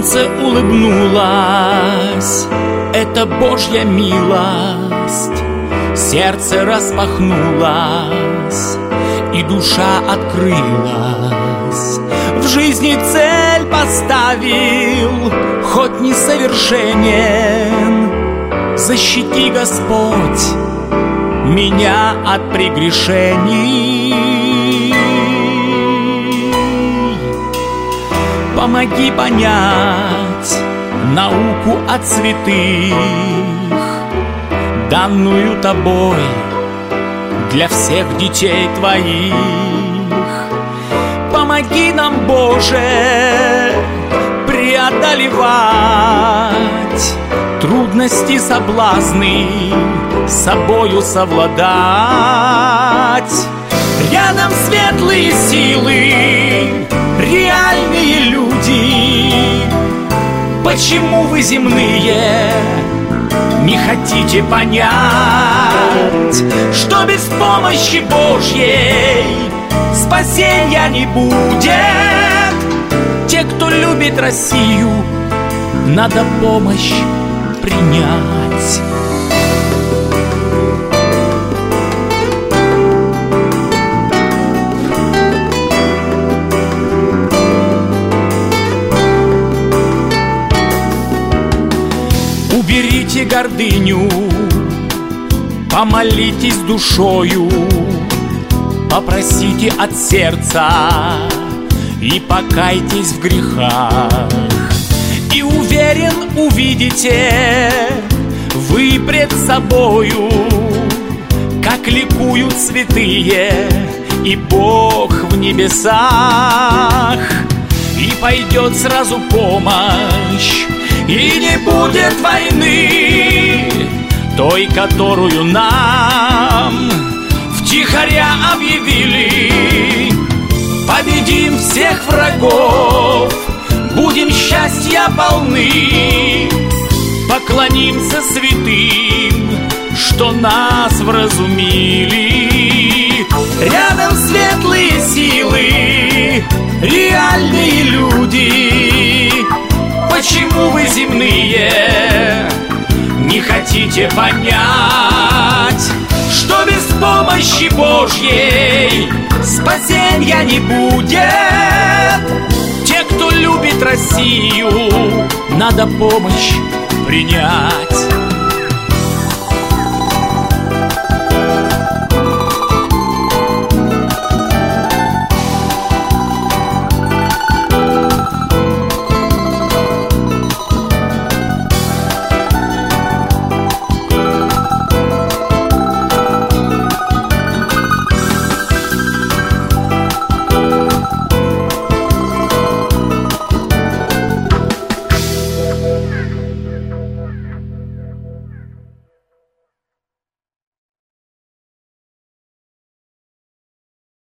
солнце улыбнулось, это Божья милость. Сердце распахнулось, и душа открылась. В жизни цель поставил, хоть несовершенен. Защити, Господь, меня от прегрешений. Помоги понять науку от святых, данную Тобой для всех детей Твоих. Помоги нам, Боже, преодолевать трудности, соблазны, с собою совладать. Рядом светлые силы, реальные люди. Почему вы, земные, не хотите понять, что без помощи Божьей спасения не будет? Те, кто любит Россию, надо помощь принять. Уберите гордыню, помолитесь душою, попросите от сердца и покайтесь в грехах. И уверен, увидите вы пред собою, как ликуют святые и Бог в небесах. И пойдет сразу помощь, и не будет войны, той, которую нам втихаря объявили. Победим всех врагов, будем счастья полны, поклонимся святым, что нас вразумили. Рядом светлые силы, реальные люди. Почему вы, земные, не хотите понять, что без помощи Божьей спасения не будет? Те, кто любит Россию, надо помощь принять.